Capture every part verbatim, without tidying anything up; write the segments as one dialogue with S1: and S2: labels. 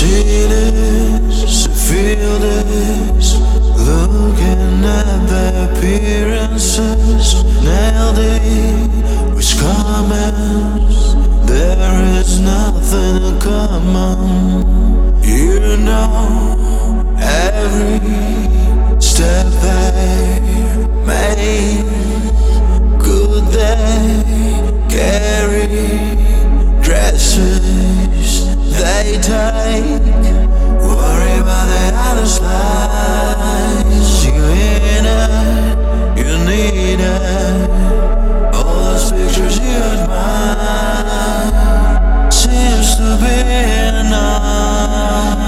S1: see this, to feel this. Looking at the appearances, nailed it with comments. There is nothing in common. You know every step they make. Good they carry, dresses they take. Worry about the other slides. You in it, you need it. All those pictures you admire seems to be enough.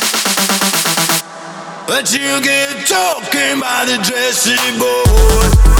S1: But you get talking by the dressing board.